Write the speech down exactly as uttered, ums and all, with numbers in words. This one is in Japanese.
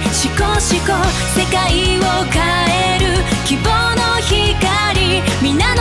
シコシコ世界を変える希望の光、皆の